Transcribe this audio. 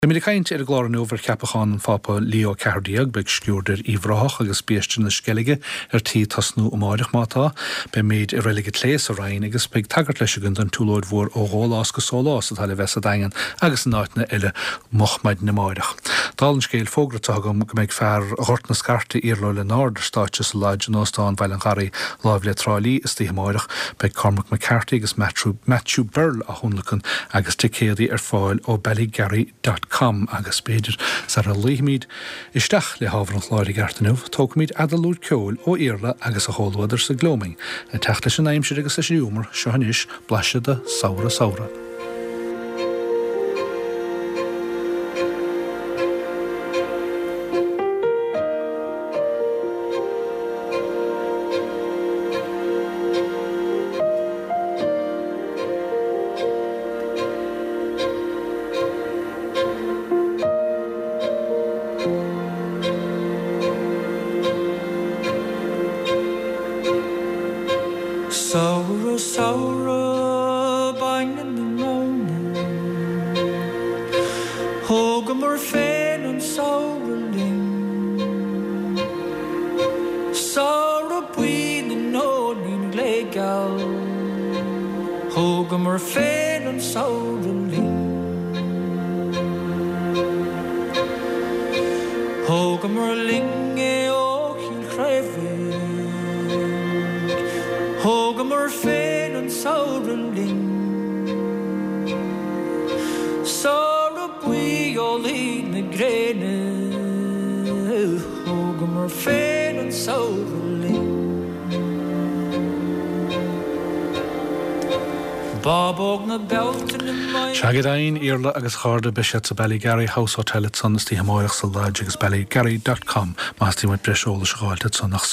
Americaint glár over ceapachan fápa Leo Cardíag beag sciúrdir íomhráach agus bíistin na scelige tí tasnú máireach mátá, be méid réige léas a rain agus beag tagart leis an túlóid mhór ó ghólás go sólás a tal wes a dagan agus náitna ile mochmaid na máireach. Dálan scéil fógratagam go méid fear hort na scarta íorló le náidir státe sa láid nóstáin bhail an garí láimh le trálí is tí máireach beag Cormac McCarthy agus Matthew Burl a hunlachan agus ticéadaí fáil ó Ballygarry.com agus beidir sar a líimiid isteach le hábhar an chláirí gartanúh, tógmid adalúd ceol ó Iarla agus a hólóidir sa glóming. Na teachta sin aimsir agus sa siúmar seohanis blaisiada saura. Saura bangin the moaning Hogamur fain and sauraling Saura buin and nonin legal Hogamur fain and sauraling Hogamur linge o hil creve Hogamur fain and sauraling Saura bui o lid na grene Hogamur fain and sauraling Babog na beltin in my Shagadain Iarla agus Charda Bishop sa Ballygarry House Hotel at Sunstí Hamoirach sa Lodge agus Ballygarry.com Masti mit brisol sgáilt at Sunnach